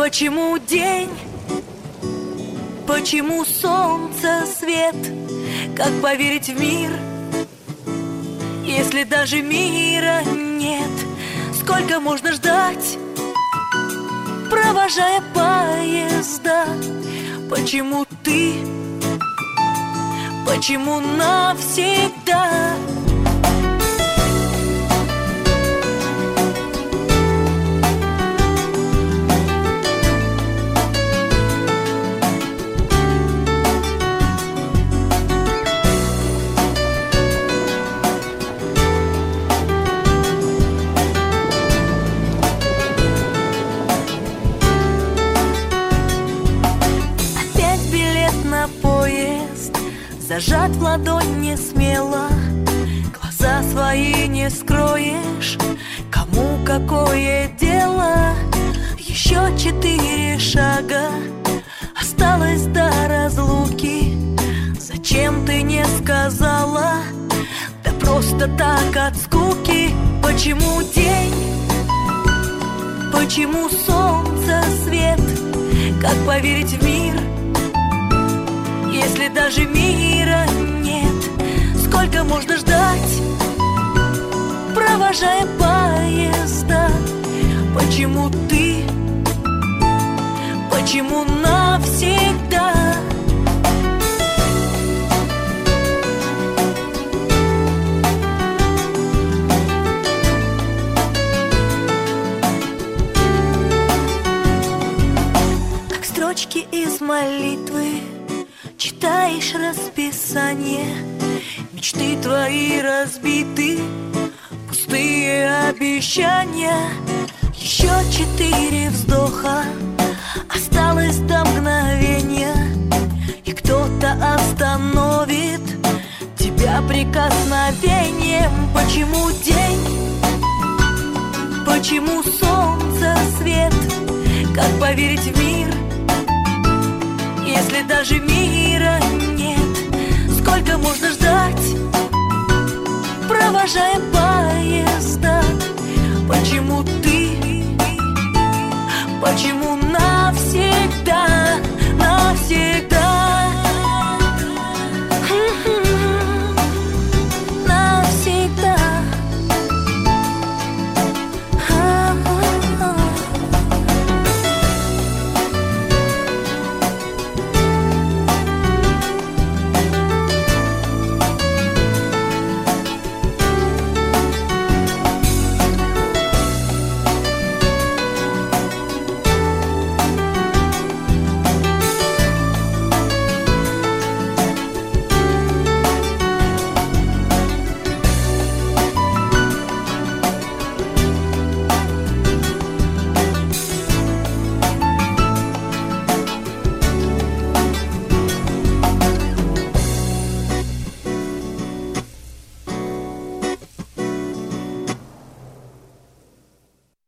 Почему день? Почему солнце свет? Как поверить в мир, если даже мира нет? Сколько можно ждать, провожая поезда? Почему ты? Почему навсегда? Зажат в ладонь не смело, глаза свои не скроешь. Кому какое дело? Еще 4 шага осталось до разлуки. Зачем ты не сказала? Да просто так от скуки. Почему день? Почему солнце свет? Как поверить в мир, если даже мира нет? Сколько можно ждать, провожая поезда? Почему ты? Почему навсегда? Как строчки из молитвы читаешь расписание, мечты твои разбиты, пустые обещания. Еще 4 вздоха осталось до мгновения, и кто-то остановит тебя прикосновением. Почему день? Почему солнце свет? Как поверить в мир, если даже мира нет? Сколько можно ждать, провожая поезда? Почему ты? Почему навсегда?